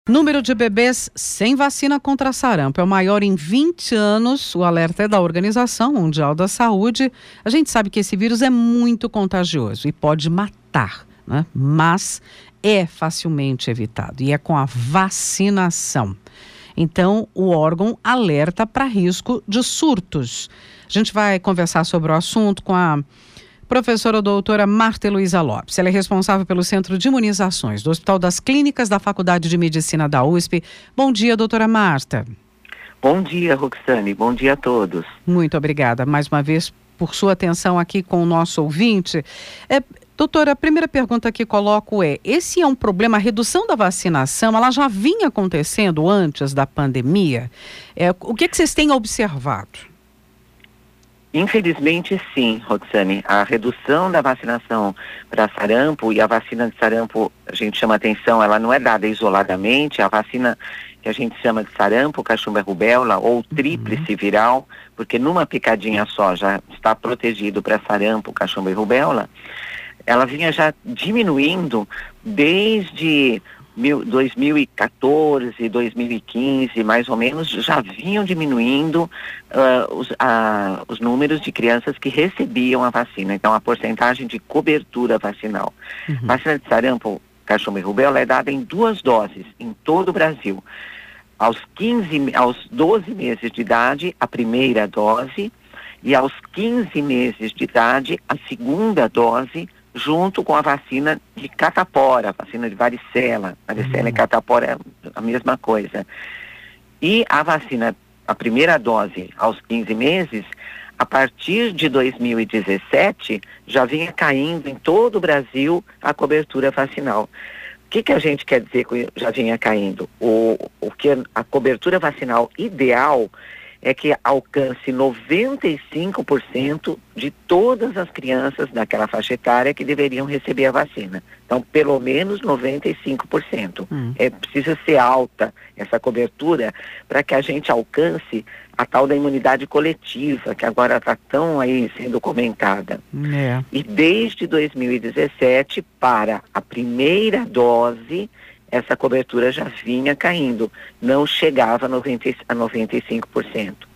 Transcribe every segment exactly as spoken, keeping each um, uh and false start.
Número de bebês sem vacina contra sarampo é o maior em vinte anos. O alerta é da Organização Mundial da Saúde. A gente sabe que esse vírus é muito contagioso e pode matar, né? Mas é facilmente evitado e é com a vacinação. Então, o órgão alerta para risco de surtos. A gente vai conversar sobre o assunto com a professora doutora Marta Heloísa Lopes. Ela é responsável pelo Centro de Imunizações do Hospital das Clínicas da Faculdade de Medicina da U S P. Bom dia, doutora Marta. Bom dia, Roxane. Bom dia a todos. Muito obrigada, mais uma vez, por sua atenção aqui com o nosso ouvinte. É, doutora, a primeira pergunta que coloco é, esse é um problema, a redução da vacinação, ela já vinha acontecendo antes da pandemia? É, o que, que vocês têm observado? Infelizmente, sim, Roxane. A redução da vacinação para sarampo, e a vacina de sarampo, a gente chama atenção, ela não é dada isoladamente. A vacina que a gente chama de sarampo, cachumba e rubéola, ou tríplice viral, porque numa picadinha só já está protegido para sarampo, cachumba e rubéola, ela vinha já diminuindo desde dois mil e quatorze, dois mil e quinze, mais ou menos, já vinham diminuindo uh, os, uh, os números de crianças que recebiam a vacina. Então, a porcentagem de cobertura vacinal. Uhum. Vacina de sarampo, cachumba e rubéola é dada em duas doses, em todo o Brasil. Aos, quinze, aos doze meses de idade, a primeira dose, e aos quinze meses de idade, a segunda dose, junto com a vacina de catapora, a vacina de varicela. Varicela uhum. e catapora é a mesma coisa. E a vacina, a primeira dose aos quinze meses, a partir de dois mil e dezessete, já vinha caindo em todo o Brasil a cobertura vacinal. O que, que a gente quer dizer com já vinha caindo? O, o que a cobertura vacinal ideal é que alcance noventa e cinco por cento de todas as crianças daquela faixa etária que deveriam receber a vacina. Então, pelo menos noventa e cinco por cento. Hum. É, precisa ser alta essa cobertura para que a gente alcance a tal da imunidade coletiva, que agora está tão aí sendo comentada. É. E desde dois mil e dezessete, para a primeira dose, essa cobertura já vinha caindo, não chegava a, noventa, a noventa e cinco por cento.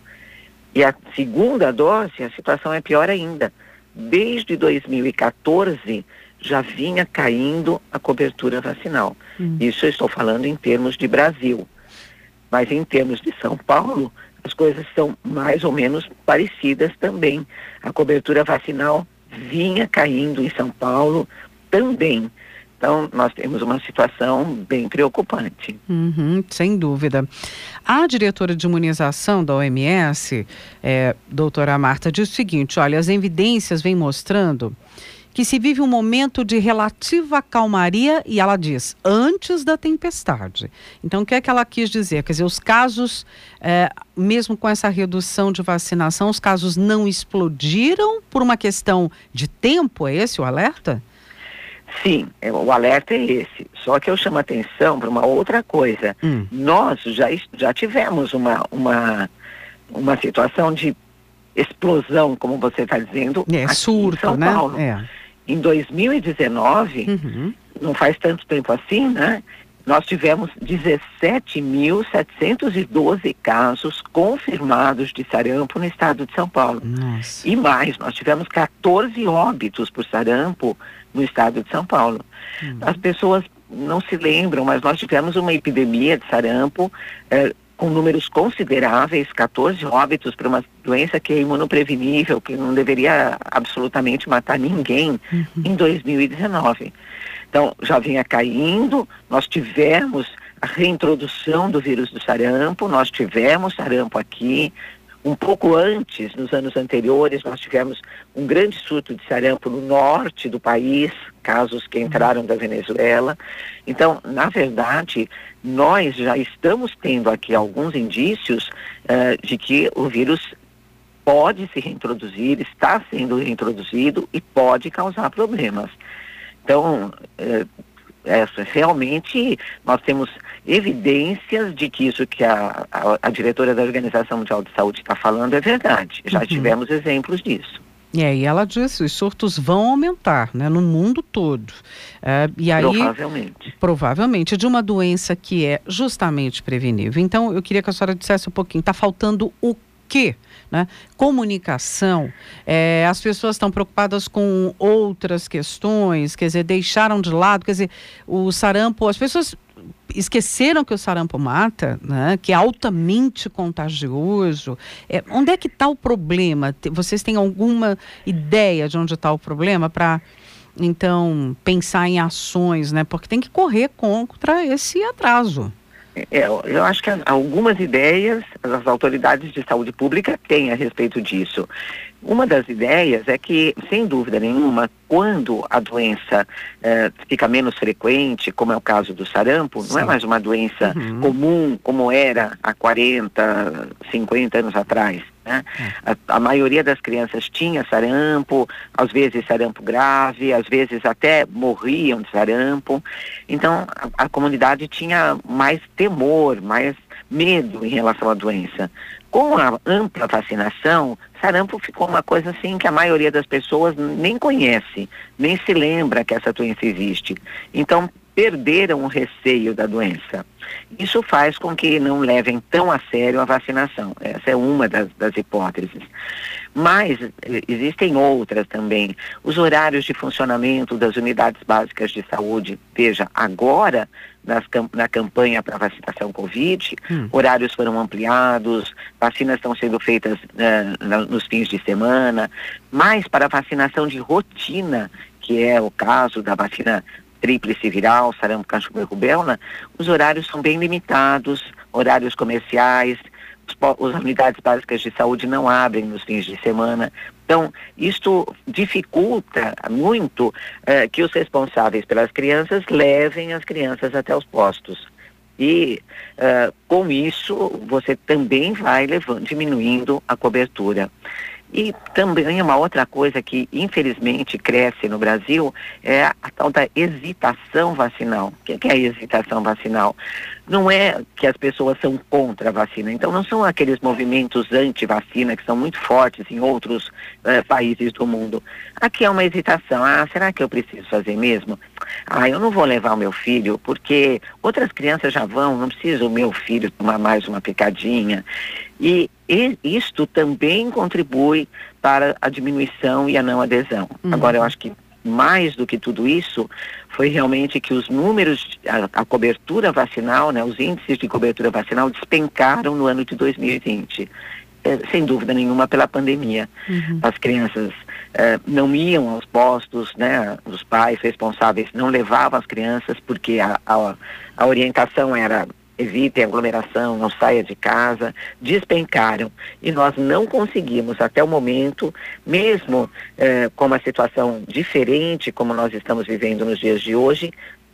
E a segunda dose, a situação é pior ainda. Desde dois mil e quatorze, já vinha caindo a cobertura vacinal. Hum. Isso eu estou falando em termos de Brasil. Mas em termos de São Paulo, as coisas são mais ou menos parecidas também. A cobertura vacinal vinha caindo em São Paulo também. Então, nós temos uma situação bem preocupante. Uhum, sem dúvida. A diretora de imunização da O M S, é, doutora Marta, diz o seguinte, olha, as evidências vêm mostrando que se vive um momento de relativa calmaria, e ela diz, antes da tempestade. Então, o que é que ela quis dizer? Quer dizer, os casos, é, mesmo com essa redução de vacinação, os casos não explodiram por uma questão de tempo? É esse o alerta? Sim, o alerta é esse. Só que eu chamo a atenção para uma outra coisa. Hum. Nós já, já tivemos uma, uma, uma situação de explosão, como você está dizendo, é, aqui surto, em São né? Paulo. É. Em dois mil e dezenove, uhum. não faz tanto tempo assim, né? Nós tivemos dezessete mil setecentos e doze casos confirmados de sarampo no estado de São Paulo. Nossa. E mais, nós tivemos quatorze óbitos por sarampo no estado de São Paulo. Uhum. As pessoas não se lembram, mas nós tivemos uma epidemia de sarampo eh, com números consideráveis, quatorze óbitos para uma doença que é imunoprevenível, que não deveria absolutamente matar ninguém, uhum. em dois mil e dezenove. Então, já vinha caindo, nós tivemos a reintrodução do vírus do sarampo, nós tivemos sarampo aqui. Um pouco antes, nos anos anteriores, nós tivemos um grande surto de sarampo no norte do país, casos que entraram da Venezuela. Então, na verdade, nós já estamos tendo aqui alguns indícios uh, de que o vírus pode se reintroduzir, está sendo reintroduzido e pode causar problemas. Então, é, é, realmente nós temos evidências de que isso que a, a, a diretora da Organização Mundial de Saúde está falando é verdade. Já uhum. tivemos exemplos disso. É, e ela disse, os surtos vão aumentar, né, no mundo todo. É, e aí, provavelmente. Provavelmente, de uma doença que é justamente prevenível. Então, eu queria que a senhora dissesse um pouquinho, está faltando o quê? Né? Comunicação, é, as pessoas estão preocupadas com outras questões, quer dizer, deixaram de lado, quer dizer, o sarampo, as pessoas esqueceram que o sarampo mata, né? Que é altamente contagioso. É, onde é que está o problema? Vocês têm alguma ideia de onde está o problema para, então, pensar em ações, né? Porque tem que correr contra esse atraso. É, eu acho que algumas ideias as autoridades de saúde pública têm a respeito disso. Uma das ideias é que, sem dúvida nenhuma, quando a doença eh, fica menos frequente, como é o caso do sarampo, Sim. não é mais uma doença uhum. comum como era há quarenta, cinquenta anos atrás. Né? É. A, a maioria das crianças tinha sarampo, às vezes sarampo grave, às vezes até morriam de sarampo. Então, a, a comunidade tinha mais temor, mais medo em relação à doença. Com a ampla vacinação, sarampo ficou uma coisa assim que a maioria das pessoas nem conhece, nem se lembra que essa doença existe. Então, perderam o receio da doença. Isso faz com que não levem tão a sério a vacinação. Essa é uma das, das hipóteses. Mas existem outras também. Os horários de funcionamento das unidades básicas de saúde, veja, agora, nas, na campanha para vacinação Covid, hum. horários foram ampliados, vacinas estão sendo feitas uh, nos fins de semana, mas para a vacinação de rotina, que é o caso da vacina tríplice viral, sarampo, cachumba e rubéola, os horários são bem limitados, horários comerciais, as unidades básicas de saúde não abrem nos fins de semana. Então, isto dificulta muito eh, que os responsáveis pelas crianças levem as crianças até os postos. E uh, com isso, você também vai levando, diminuindo a cobertura. E também uma outra coisa que infelizmente cresce no Brasil é a tal da hesitação vacinal. O que é a hesitação vacinal? Não é que as pessoas são contra a vacina, então não são aqueles movimentos anti-vacina que são muito fortes em outros uh, países do mundo. Aqui é uma hesitação. Ah, será que eu preciso fazer mesmo? Ah, eu não vou levar o meu filho porque outras crianças já vão, não precisa o meu filho tomar mais uma picadinha. E, e isto também contribui para a diminuição e a não adesão. Uhum. Agora, eu acho que mais do que tudo isso, foi realmente que os números, a, a cobertura vacinal, né, os índices de cobertura vacinal despencaram no ano de dois mil e vinte. É, sem dúvida nenhuma pela pandemia. Uhum. As crianças é, não iam aos postos, né, os pais responsáveis não levavam as crianças porque a, a, a orientação era evitem aglomeração, não saia de casa, despencaram. E nós não conseguimos, até o momento, mesmo eh, com uma situação diferente, como nós estamos vivendo nos dias de hoje,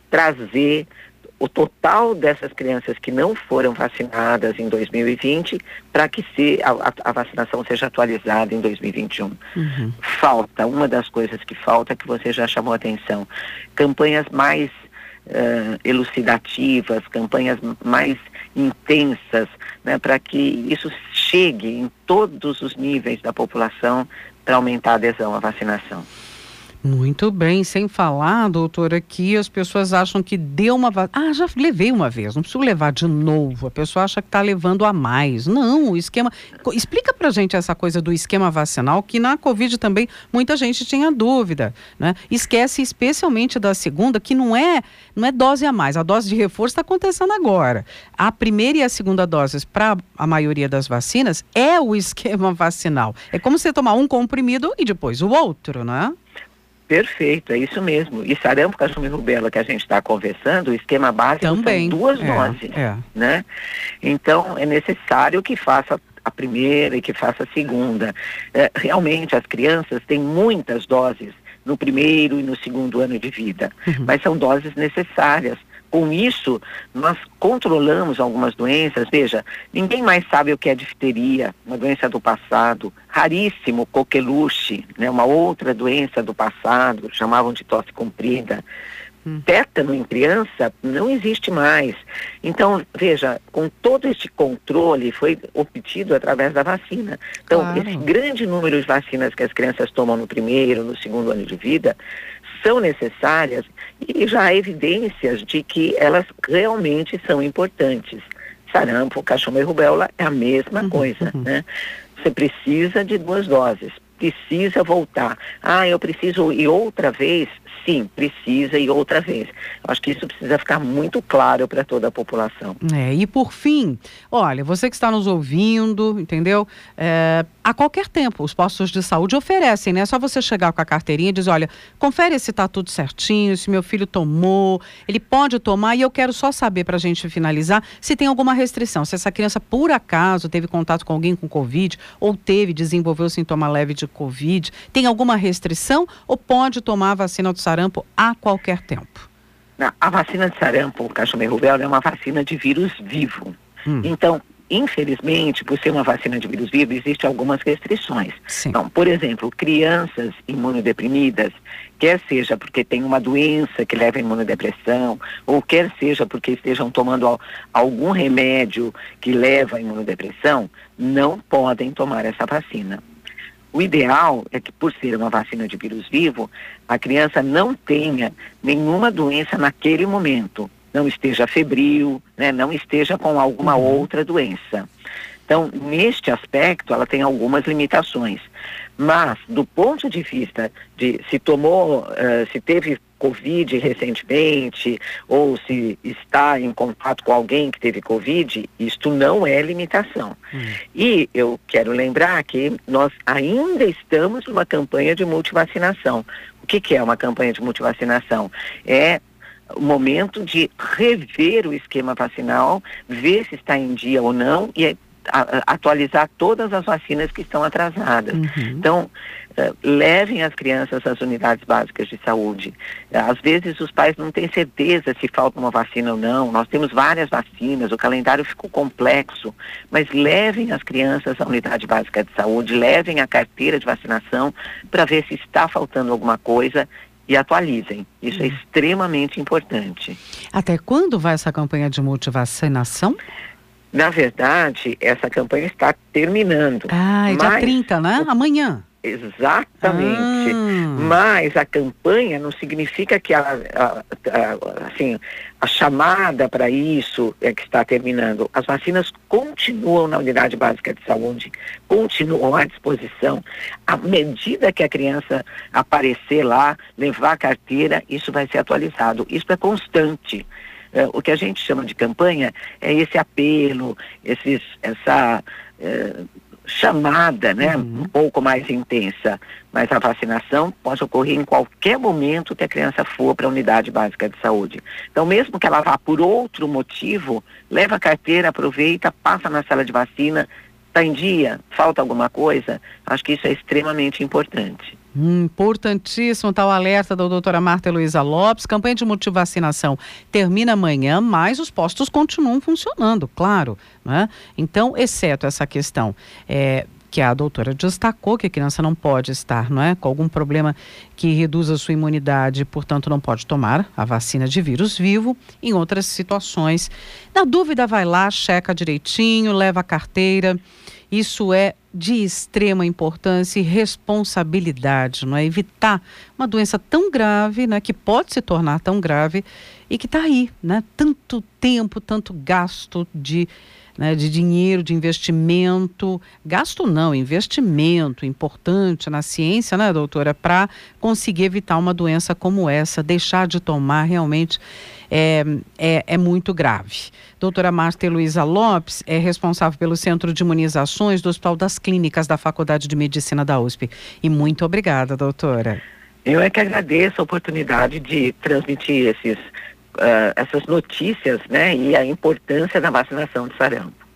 trazer o total dessas crianças que não foram vacinadas em dois mil e vinte para que se, a, a vacinação seja atualizada em dois mil e vinte e um. Uhum. Falta, uma das coisas que falta, que você já chamou a atenção, campanhas mais Uh, elucidativas, campanhas mais intensas, né, para que isso chegue em todos os níveis da população para aumentar a adesão à vacinação. Muito bem, sem falar, doutora, que as pessoas acham que deu uma vacina. Ah, já levei uma vez, não preciso levar de novo. A pessoa acha que está levando a mais. Não, o esquema... Explica pra gente essa coisa do esquema vacinal, que na Covid também muita gente tinha dúvida, né? Esquece especialmente da segunda, que não é, não é dose a mais. A dose de reforço está acontecendo agora. A primeira e a segunda doses, para a maioria das vacinas, é o esquema vacinal. É como você tomar um comprimido e depois o outro, né? Perfeito, é isso mesmo. E sarampo, cachumba e rubéola que a gente está conversando, o esquema básico também são duas é, doses, é. né? Então, é necessário que faça a primeira e que faça a segunda. É, realmente, as crianças têm muitas doses no primeiro e no segundo ano de vida, uhum. mas são doses necessárias. Com isso, nós controlamos algumas doenças. Veja, ninguém mais sabe o que é difteria, uma doença do passado. Raríssimo, coqueluche, né, uma outra doença do passado, chamavam de tosse comprida. Hum. Tétano em criança não existe mais. Então, veja, com todo este controle foi obtido através da vacina. Então, claro. Esse grande número de vacinas que as crianças tomam no primeiro, no segundo ano de vida, são necessárias e já há evidências de que elas realmente são importantes. Sarampo, cachumba e rubéola é a mesma coisa, uhum. né? Você precisa de duas doses, precisa voltar. Ah, eu preciso ir outra vez? Sim, precisa ir outra vez. Eu acho que isso precisa ficar muito claro para toda a população. É, e por fim, olha, você que está nos ouvindo, entendeu? É, a qualquer tempo, os postos de saúde oferecem, né? É só você chegar com a carteirinha e dizer, olha, confere se está tudo certinho, se meu filho tomou, ele pode tomar, e eu quero só saber, para a gente finalizar, se tem alguma restrição. Se essa criança, por acaso, teve contato com alguém com Covid, ou teve, desenvolveu sintoma leve de Covid, tem alguma restrição ou pode tomar a vacina do sarampo a qualquer tempo? Não, a vacina de sarampo, cachumba e rubéola, é uma vacina de vírus vivo. Hum. Então, infelizmente, por ser uma vacina de vírus vivo, existem algumas restrições. Sim. Então, por exemplo, crianças imunodeprimidas, quer seja porque tem uma doença que leva à imunodepressão, ou quer seja porque estejam tomando algum remédio que leva à imunodepressão, não podem tomar essa vacina. O ideal é que, por ser uma vacina de vírus vivo, a criança não tenha nenhuma doença naquele momento. Não esteja febril, né, não esteja com alguma outra doença. Então, neste aspecto, ela tem algumas limitações. Mas, do ponto de vista de se tomou, uh, se teve Covid recentemente, ou se está em contato com alguém que teve Covid, isto não é limitação. Hum. E eu quero lembrar que nós ainda estamos numa campanha de multivacinação. O que, que é uma campanha de multivacinação? É o momento de rever o esquema vacinal, ver se está em dia ou não e a, a, atualizar todas as vacinas que estão atrasadas. Uhum. Então, uh, levem as crianças às unidades básicas de saúde. Uh, às vezes os pais não têm certeza se falta uma vacina ou não. Nós temos várias vacinas, o calendário ficou complexo, mas levem as crianças à unidade básica de saúde, levem a carteira de vacinação para ver se está faltando alguma coisa e atualizem. Isso é extremamente importante. Até quando vai essa campanha de multivacinação? Na verdade, essa campanha está terminando. Ah, é dia trinta, né? Amanhã. Exatamente. Ah. Mas a campanha não significa que a, a, a, assim, a chamada para isso é que está terminando. As vacinas continuam na unidade básica de saúde, continuam à disposição. À medida que a criança aparecer lá, levar a carteira, isso vai ser atualizado. Isso é constante. É, o que a gente chama de campanha é esse apelo, esses, essa é, chamada, né, uhum. um pouco mais intensa, mas a vacinação pode ocorrer em qualquer momento que a criança for para a unidade básica de saúde. Então, mesmo que ela vá por outro motivo, leva a carteira, aproveita, passa na sala de vacina, está em dia, falta alguma coisa, acho que isso é extremamente importante. Importantíssimo, tá o alerta da doutora Marta Heloísa Lopes. Campanha de multivacinação termina amanhã, mas os postos continuam funcionando, claro, né? Então, exceto essa questão é, que a doutora destacou, que a criança não pode estar, não é, com algum problema que reduza a sua imunidade, portanto não pode tomar a vacina de vírus vivo. Em outras situações, na dúvida vai lá, checa direitinho, leva a carteira. Isso é de extrema importância e responsabilidade, não é? Evitar uma doença tão grave, né, que pode se tornar tão grave e que está aí, né? Tanto tempo, tanto gasto de, né, de dinheiro, de investimento, gasto não, investimento importante na ciência, né, doutora, para conseguir evitar uma doença como essa, deixar de tomar realmente é, é, é muito grave. Doutora Marta Heloísa Lopes é responsável pelo Centro de Imunizações do Hospital das Clínicas da Faculdade de Medicina da U S P. E muito obrigada, doutora. Eu é que agradeço a oportunidade de transmitir esses, uh, essas notícias, né, e a importância da vacinação de sarampo.